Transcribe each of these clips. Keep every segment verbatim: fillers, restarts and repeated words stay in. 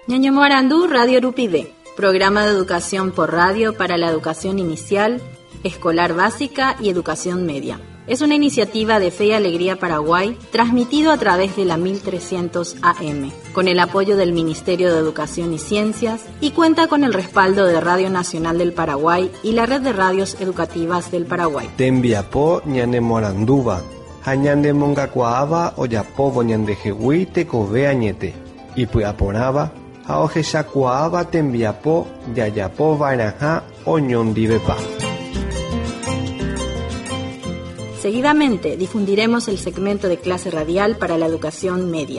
Ñaño Morandú, Radio Rupide, programa de educación por radio para la educación inicial, escolar básica y educación media. Es una iniciativa de Fe y Alegría Paraguay, transmitido a través de la mil trescientos A M, con el apoyo del Ministerio de Educación y Ciencias, y cuenta con el respaldo de Radio Nacional del Paraguay y la Red de Radios Educativas del Paraguay. Tembiapo ñane Moranduba, hañande mongacuaaba oyapobo ñande jehui tekove añete, y puyaporaba, aoje shakuaaba tembiapo yayapo vairaja oñondivepa. Seguidamente difundiremos el segmento de clase radial para la educación media.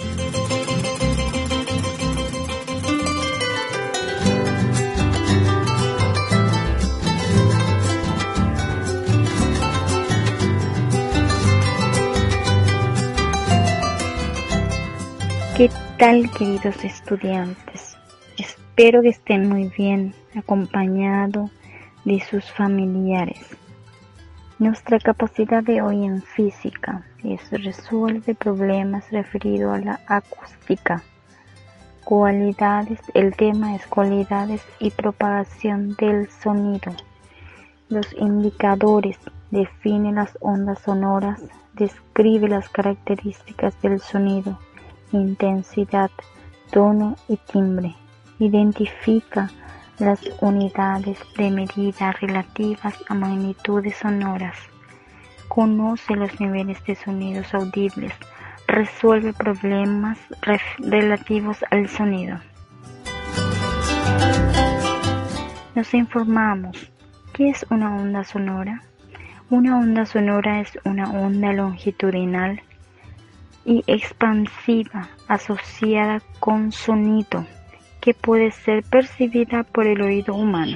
¿Qué tal, queridos estudiantes? Espero que estén muy bien, acompañados de sus familiares. Nuestra capacidad de hoy en física es resuelve problemas referidos a la acústica. Cualidades, el tema es cualidades y propagación del sonido. Los indicadores define las ondas sonoras, describe las características del sonido, intensidad, tono y timbre. Identifica las unidades de medida relativas a magnitudes sonoras. Conoce los niveles de sonidos audibles. Resuelve problemas relativos al sonido. Nos informamos. ¿Qué es una onda sonora? Una onda sonora es una onda longitudinal y expansiva asociada con sonido, que puede ser percibida por el oído humano.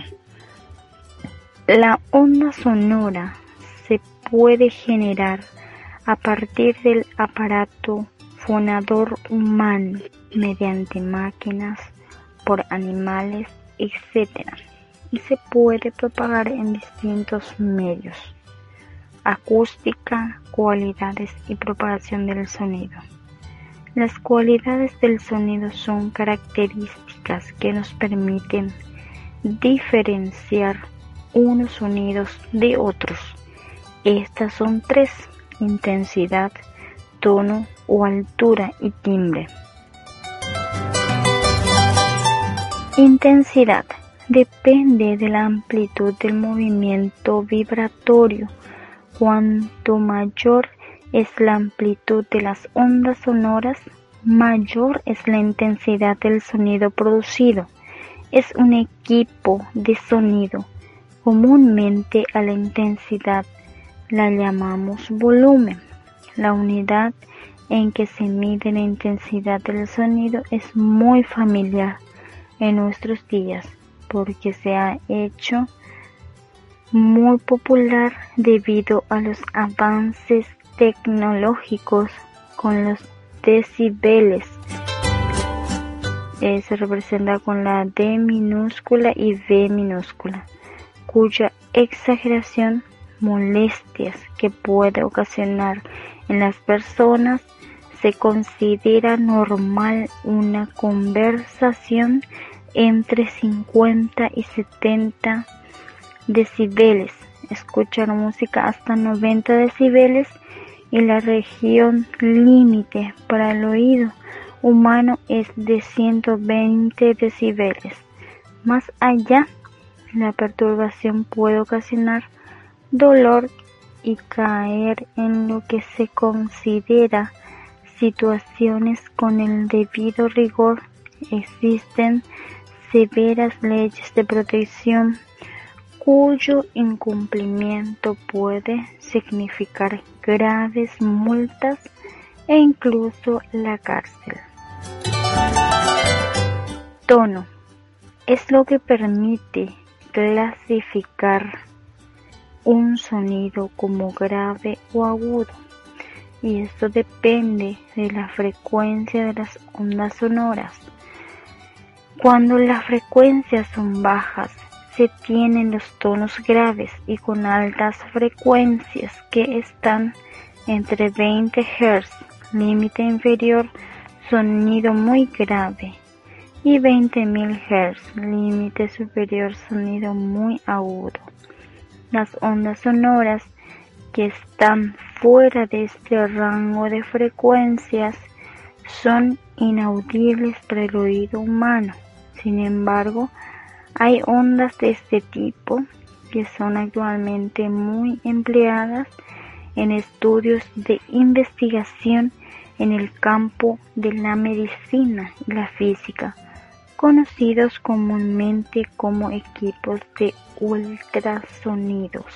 La onda sonora se puede generar a partir del aparato fonador humano, mediante máquinas, por animales, etcétera, y se puede propagar en distintos medios. Acústica, cualidades y propagación del sonido. Las cualidades del sonido son características que nos permiten diferenciar unos sonidos de otros. Estas son tres: intensidad, tono o altura y timbre. Intensidad depende de la amplitud del movimiento vibratorio. Cuanto mayor es la amplitud de las ondas sonoras, mayor es la intensidad del sonido producido. Es un equipo de sonido. Comúnmente a la intensidad la llamamos volumen. La unidad en que se mide la intensidad del sonido es muy familiar en nuestros días porque se ha hecho muy popular debido a los avances tecnológicos con los decibeles. Eh, se representa con la D minúscula y V minúscula, cuya exageración, molestias que puede ocasionar en las personas, se considera normal una conversación entre cincuenta y setenta decibeles, escuchar música hasta noventa decibeles, y la región límite para el oído humano es de ciento veinte decibeles. Más allá, la perturbación puede ocasionar dolor y caer en lo que se considera situaciones con el debido rigor. Existen severas leyes de protección cuyo incumplimiento puede significar graves multas e incluso la cárcel. Tono es lo que permite clasificar un sonido como grave o agudo, y esto depende de la frecuencia de las ondas sonoras. Cuando las frecuencias son bajas, se tienen los tonos graves, y con altas frecuencias que están entre veinte hertz, límite inferior, sonido muy grave. y veinte mil hertz, límite superior, sonido muy agudo. Las ondas sonoras que están fuera de este rango de frecuencias son inaudibles para el oído humano. Sin embargo, hay ondas de este tipo que son actualmente muy empleadas en estudios de investigación en el campo de la medicina y la física, conocidos comúnmente como equipos de ultrasonidos.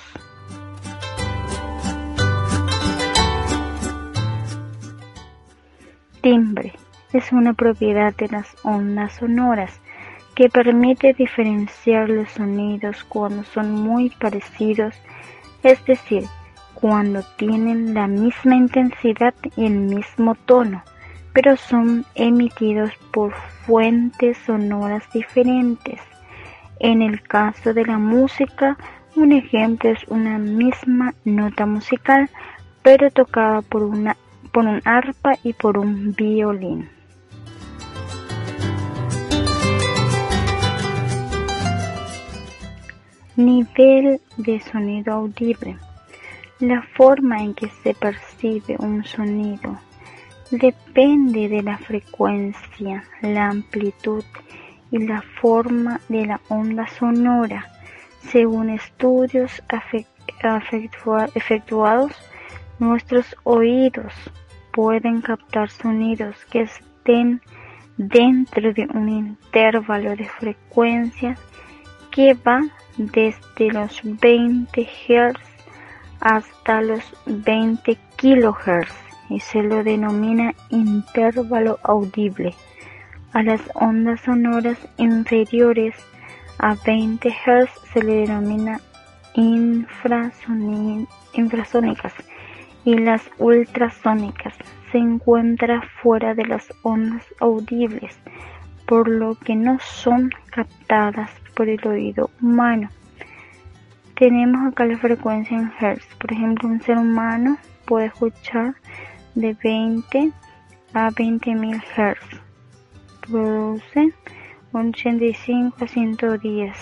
Timbre es una propiedad de las ondas sonoras que permite diferenciar los sonidos cuando son muy parecidos, es decir, cuando tienen la misma intensidad y el mismo tono, pero son emitidos por fuentes sonoras diferentes. En el caso de la música, un ejemplo es una misma nota musical, pero tocada por una por un arpa y por un violín. Nivel de sonido audible. La forma en que se percibe un sonido depende de la frecuencia, la amplitud y la forma de la onda sonora. Según estudios efectuados, nuestros oídos pueden captar sonidos que estén dentro de un intervalo de frecuencias que va desde los veinte hertz hasta los veinte kilohertz y se lo denomina intervalo audible. A las ondas sonoras inferiores a veinte hertz se le denomina infrasónicas y las ultrasónicas se encuentran fuera de las ondas audibles, por lo que no son captadas por el oído humano. Tenemos acá la frecuencia en hertz. Por ejemplo, un ser humano puede escuchar de veinte a veinte mil hertz. Produce ochenta y cinco a ciento diez.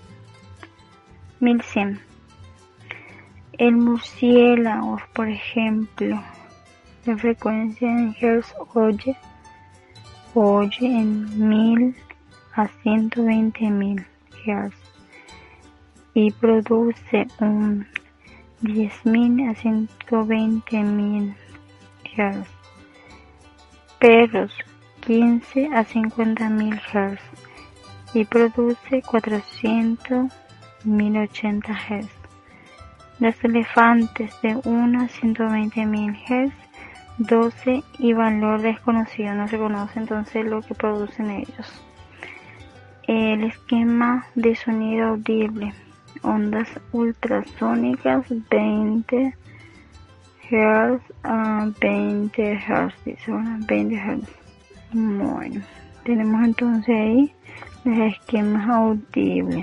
mil cien. El murciélago, por ejemplo, la frecuencia en hertz oye, oye en mil a ciento veinte mil hertz y produce un diez mil a ciento veinte mil hertz. Perros, quince a cincuenta mil hertz y produce cuatrocientos mil ochenta hertz. Los elefantes de uno a ciento veinte mil hertz, doce y valor desconocido, no se conoce entonces lo que producen ellos. El esquema de sonido audible: ondas ultrasónicas veinte hertz a veinte hertz, dice, bueno, veinte hertz. Bueno, tenemos entonces ahí los esquemas audibles.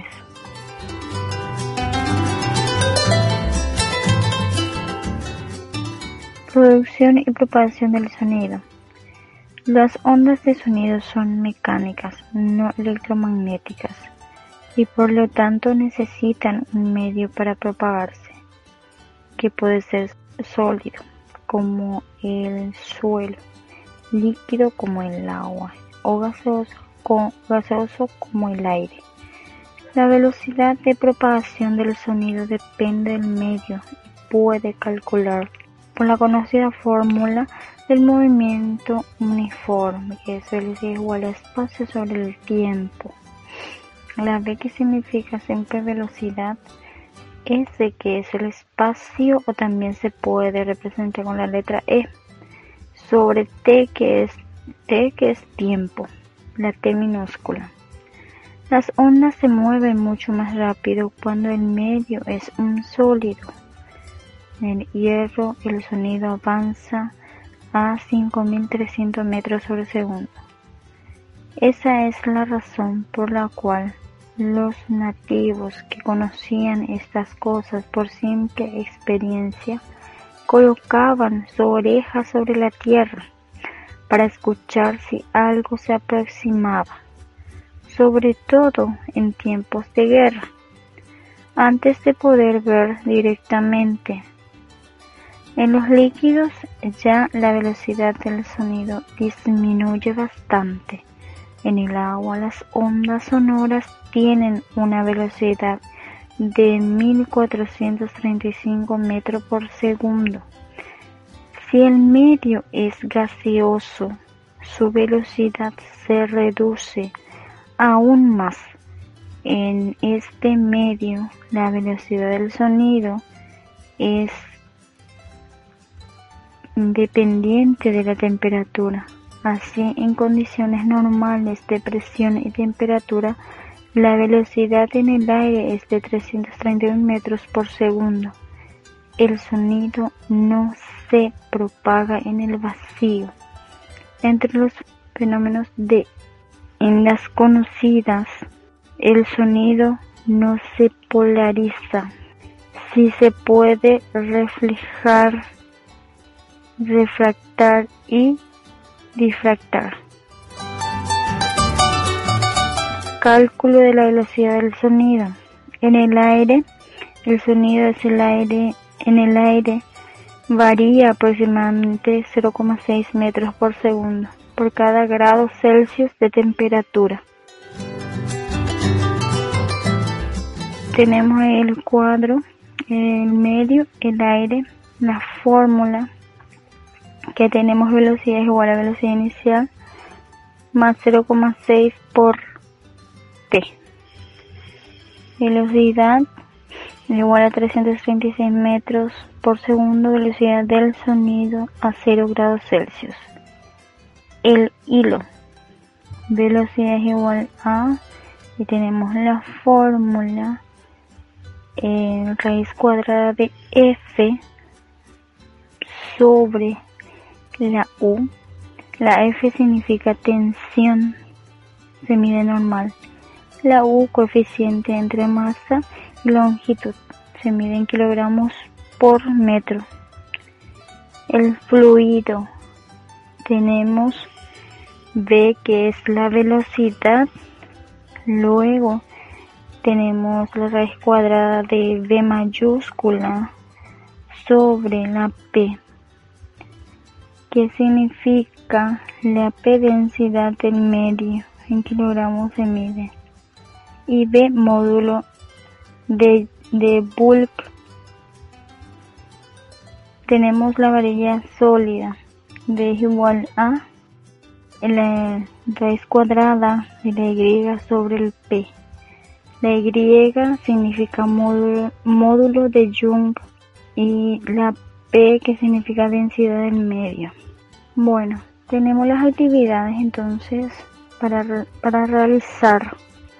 Producción y propagación del sonido. Las ondas de sonido son mecánicas, no electromagnéticas, y por lo tanto necesitan un medio para propagarse, que puede ser sólido, como el suelo, líquido como el agua, o gaseoso, gaseoso como el aire. La velocidad de propagación del sonido depende del medio y puede calcular por la conocida fórmula del movimiento uniforme, que es L es igual a espacio sobre el tiempo. La V, que significa siempre velocidad, S, que es el espacio, o también se puede representar con la letra E, sobre T, que es T, que es tiempo, la T minúscula. Las ondas se mueven mucho más rápido cuando el medio es un sólido. En el hierro, el sonido avanza a cinco mil trescientos metros sobre segundo. Esa es la razón por la cual los nativos que conocían estas cosas por simple experiencia colocaban su oreja sobre la tierra para escuchar si algo se aproximaba. sobre todo en tiempos de guerra. Antes de poder ver directamente en los líquidos, ya la velocidad del sonido disminuye bastante. En el agua, las ondas sonoras tienen una velocidad de mil cuatrocientos treinta y cinco metros por segundo. Si el medio es gaseoso, su velocidad se reduce aún más. En este medio, la velocidad del sonido es dependiente de la temperatura. Así, en condiciones normales de presión y temperatura, la velocidad en el aire es de trescientos treinta y uno metros por segundo. El sonido no se propaga en el vacío. Entre los fenómenos de ondas conocidas, el sonido no se polariza. Sí se puede reflejar, refractar y difractar. Cálculo de la velocidad del sonido. En el aire, el sonido es el aire, en el aire varía aproximadamente cero coma seis metros por segundo por cada grado Celsius de temperatura. Tenemos el cuadro, el medio, el aire, la fórmula que tenemos velocidad es igual a velocidad inicial más cero coma seis por T. Velocidad igual a trescientos treinta y seis metros por segundo, velocidad del sonido a cero grados Celsius. El hilo, velocidad es igual a, y tenemos la fórmula, eh, raíz cuadrada de F sobre la U. La F significa tensión, se mide normal. La U, coeficiente entre masa y longitud, se mide en kilogramos por metro. El fluido, tenemos V, que es la velocidad, luego tenemos la raíz cuadrada de V mayúscula sobre la P, que significa la P densidad del medio, en kilogramos se mide, y B módulo de, de bulk. Tenemos la varilla sólida, V es igual a la raíz cuadrada de la Y sobre el P. La Y significa módulo, módulo de Young, y la P, que significa densidad del medio. Bueno, tenemos las actividades entonces para, para realizar.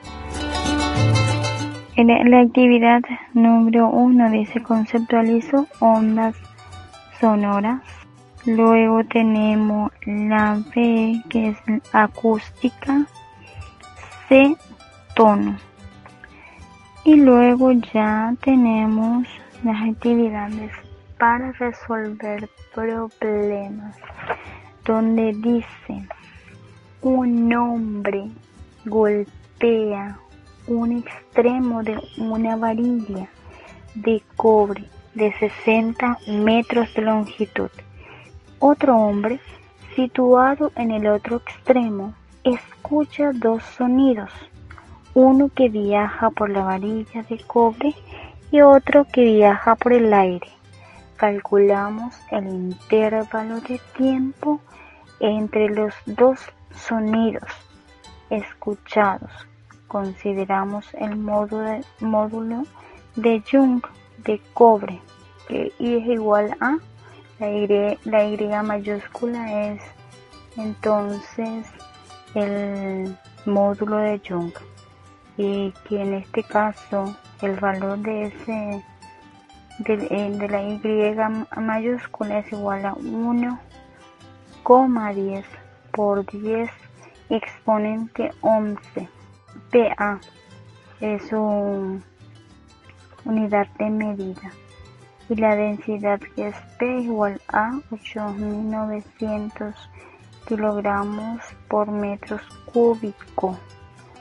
En la actividad número uno dice: conceptualizo ondas sonoras. Luego tenemos la B, que es acústica, C, tono. Y luego ya tenemos las actividades para resolver problemas, donde dice: un hombre golpea un extremo de una varilla de cobre de sesenta metros de longitud. Otro hombre, situado en el otro extremo, escucha dos sonidos, uno que viaja por la varilla de cobre y otro que viaja por el aire. Calculamos el intervalo de tiempo entre los dos sonidos escuchados. Consideramos el módulo, módulo de Young de cobre, que I es igual a la Y, la Y mayúscula es entonces el módulo de Young, y que en este caso el valor de ese de, de la Y mayúscula es igual a uno coma diez por diez exponente once. P A es su unidad de medida, y la densidad, que es P igual a ocho mil novecientos kilogramos por metros cúbicos.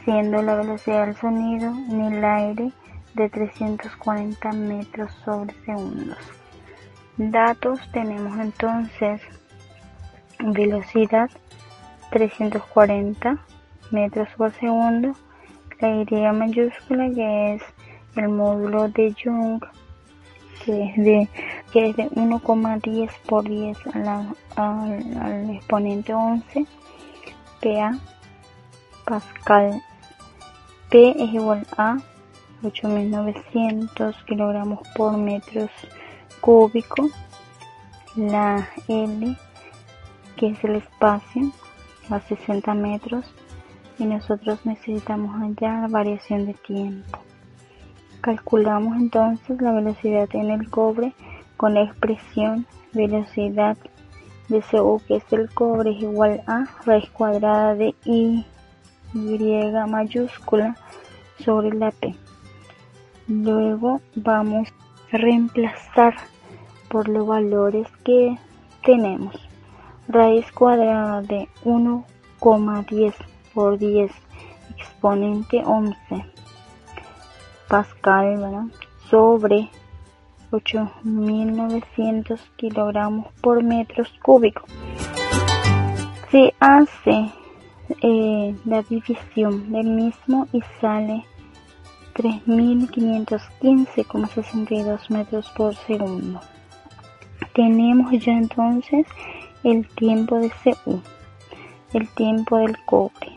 siendo la velocidad del sonido en el aire de trescientos cuarenta metros sobre segundos. Datos: tenemos entonces velocidad trescientos cuarenta metros por segundo, la Y mayúscula, que es el módulo de Young, que es de, que es de uno coma diez por diez a la, al, al exponente once, Pa, Pascal. P es igual a ocho mil novecientos kilogramos por metros cúbicos. La L, que es el espacio, a sesenta metros, y nosotros necesitamos hallar la variación de tiempo. Calculamos entonces la velocidad en el cobre con la expresión velocidad de Cu, que es el cobre, es igual a raíz cuadrada de I, Y mayúscula sobre la P. Luego vamos a reemplazar por los valores que tenemos. Raíz cuadrada de uno coma diez por diez exponente once Pascal, ¿verdad?, sobre ocho mil novecientos kilogramos por metros cúbicos. Se hace eh, la división del mismo y sale tres mil quinientos quince coma sesenta y dos metros por segundo. Tenemos ya entonces el tiempo de Cu, el tiempo del cobre.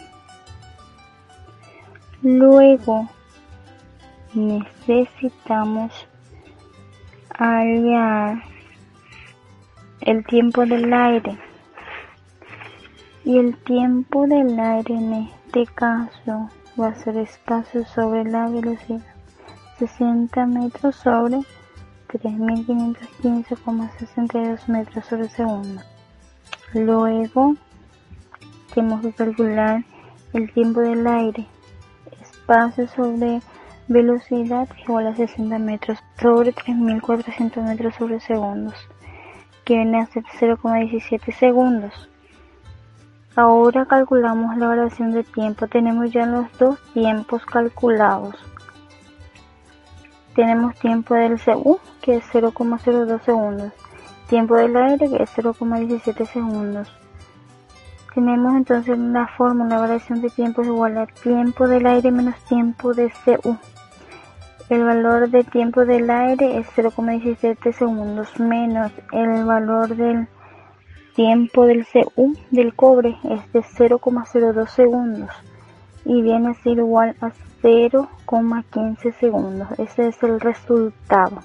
Luego necesitamos hallar el tiempo del aire, y el tiempo del aire en este caso va a ser espacio sobre la velocidad, sesenta metros sobre tres mil quinientos quince coma sesenta y dos metros sobre segundo. Luego tenemos que calcular el tiempo del aire, espacio sobre velocidad igual a sesenta metros sobre tres mil cuatrocientos metros sobre segundos, que viene a ser cero coma diecisiete segundos. Ahora calculamos la variación de tiempo. Tenemos ya los dos tiempos calculados. Tenemos tiempo del Cu, que es cero coma cero dos segundos, tiempo del aire, que es cero coma diecisiete segundos. Tenemos entonces la fórmula: variación de tiempo es igual a tiempo del aire menos tiempo de Cu. El valor de tiempo del aire es cero coma diecisiete segundos menos el valor del tiempo del Cu del cobre, es de cero coma cero dos segundos, y viene a ser igual a cero coma quince segundos. Ese es el resultado.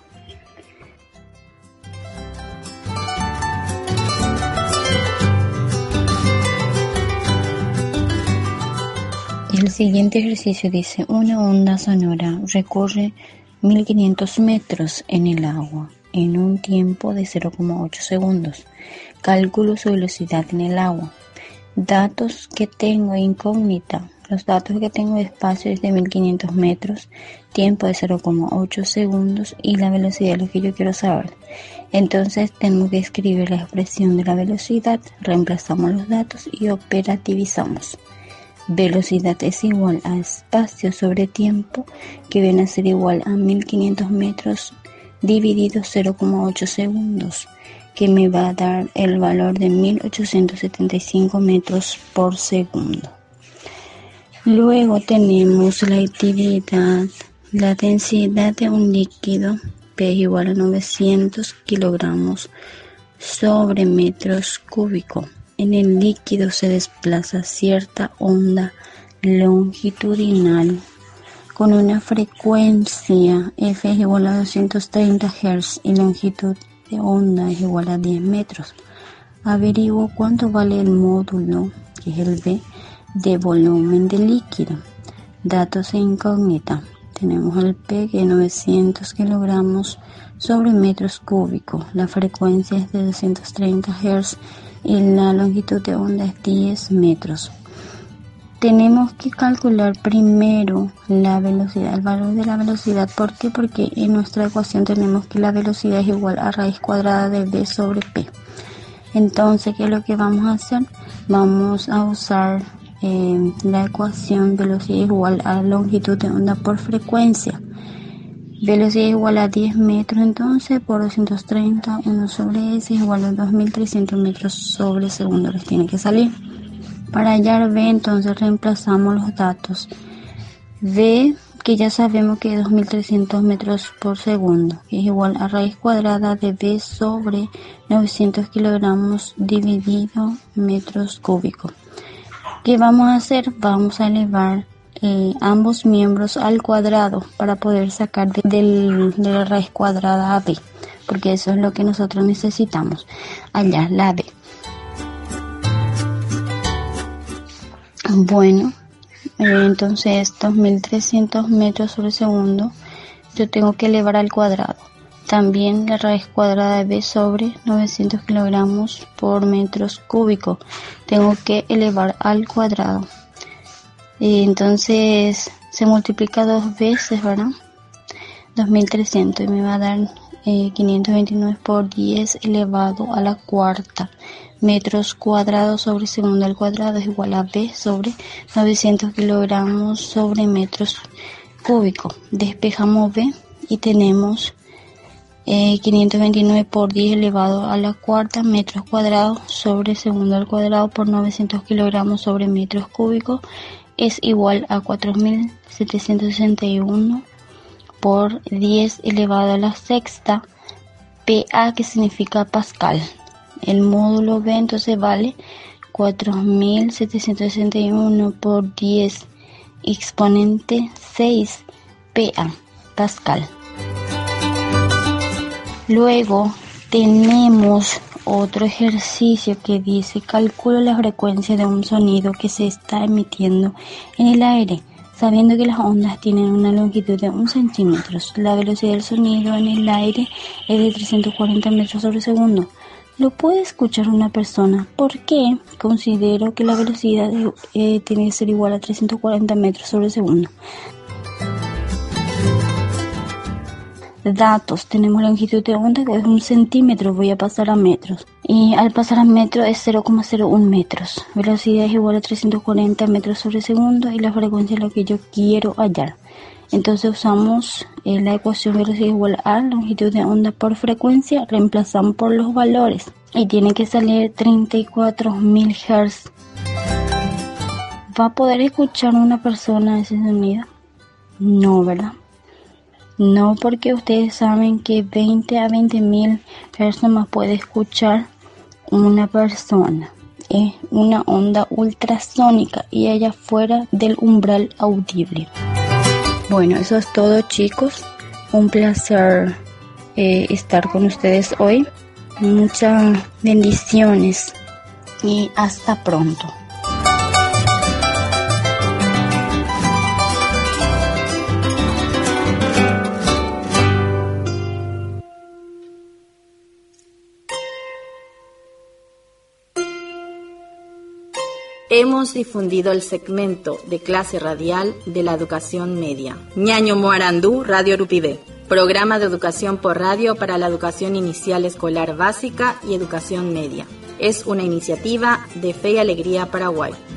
El siguiente ejercicio dice: una onda sonora recorre mil quinientos metros en el agua en un tiempo de cero coma ocho segundos. Cálculo su velocidad en el agua. Datos que tengo: incógnita. Los datos que tengo de espacio es de mil quinientos metros, tiempo de cero coma ocho segundos y la velocidad es lo que yo quiero saber. Entonces tengo que escribir la expresión de la velocidad, reemplazamos los datos y operativizamos. Velocidad es igual a espacio sobre tiempo, que viene a ser igual a mil quinientos metros dividido cero coma ocho segundos, que me va a dar el valor de mil ochocientos setenta y cinco metros por segundo. Luego tenemos la actividad, la densidad de un líquido, P es igual a novecientos kilogramos sobre metros cúbicos. En el líquido se desplaza cierta onda longitudinal con una frecuencia F es igual a doscientos treinta hertz y longitud de onda es igual a diez metros. Averiguo cuánto vale el módulo, que es el V, de volumen del líquido. Datos e incógnita. Tenemos el P, que es novecientos kilogramos sobre metros cúbicos. La frecuencia es de doscientos treinta hertz y la longitud de onda es diez metros. Tenemos que calcular primero la velocidad, el valor de la velocidad. ¿Por qué? Porque en nuestra ecuación tenemos que la velocidad es igual a raíz cuadrada de V sobre P. Entonces, ¿qué es lo que vamos a hacer? Vamos a usar eh, la ecuación velocidad igual a longitud de onda por frecuencia. Velocidad igual a diez metros entonces por doscientos treinta, uno sobre S igual a dos mil trescientos metros sobre segundo les tiene que salir. Para hallar V entonces reemplazamos los datos. V, que ya sabemos que es dos mil trescientos metros por segundo, que es igual a raíz cuadrada de V sobre novecientos kilogramos dividido metros cúbicos. ¿Qué vamos a hacer? Vamos a elevar eh, ambos miembros al cuadrado para poder sacar de, del, de la raíz cuadrada a V, porque eso es lo que nosotros necesitamos, hallar la V. Bueno, eh, entonces dos mil trescientos metros sobre segundo yo tengo que elevar al cuadrado. También la raíz cuadrada de V sobre novecientos kilogramos por metros cúbicos tengo que elevar al cuadrado. Y entonces se multiplica dos veces, ¿verdad? dos mil trescientos y me va a dar eh, quinientos veintinueve por diez elevado a la cuarta metros cuadrados sobre segundo al cuadrado es igual a V sobre novecientos kilogramos sobre metros cúbicos. Despejamos V y tenemos eh, quinientos veintinueve por diez elevado a la cuarta metros cuadrados sobre segundo al cuadrado por novecientos kilogramos sobre metros cúbicos es igual a cuatro mil setecientos sesenta y uno por diez elevado a la sexta P A, que significa pascal. El módulo V entonces vale cuatro mil setecientos sesenta y uno por diez exponente seis P A, pascal. Luego tenemos otro ejercicio que dice calcula la frecuencia de un sonido que se está emitiendo en el aire, sabiendo que las ondas tienen una longitud de un centímetro. La velocidad del sonido en el aire es de trescientos cuarenta metros sobre segundo. Lo puede escuchar una persona. ¿Por qué? Considero que la velocidad eh, tiene que ser igual a trescientos cuarenta metros sobre segundo. Datos, tenemos longitud de onda que es un centímetro, voy a pasar a metros. Y al pasar a metros es cero coma cero uno metros. Velocidad es igual a trescientos cuarenta metros sobre segundo y la frecuencia es lo que yo quiero hallar. Entonces usamos eh, la ecuación velocidad igual a longitud de onda por frecuencia, reemplazamos por los valores y tiene que salir treinta y cuatro mil hertz. ¿Va a poder escuchar una persona ese sonido? No, ¿verdad? No, porque ustedes saben que veinte a veinte mil hertz más puede escuchar una persona. Es una onda ultrasónica y allá fuera del umbral audible. Bueno, eso es todo, chicos. Un placer eh, estar con ustedes hoy. Muchas bendiciones y hasta pronto. Hemos difundido el segmento de clase radial de la educación media. Ñaño Moarandú, Radio Rupibé. Programa de educación por radio para la educación inicial escolar básica y educación media. Es una iniciativa de Fe y Alegría Paraguay.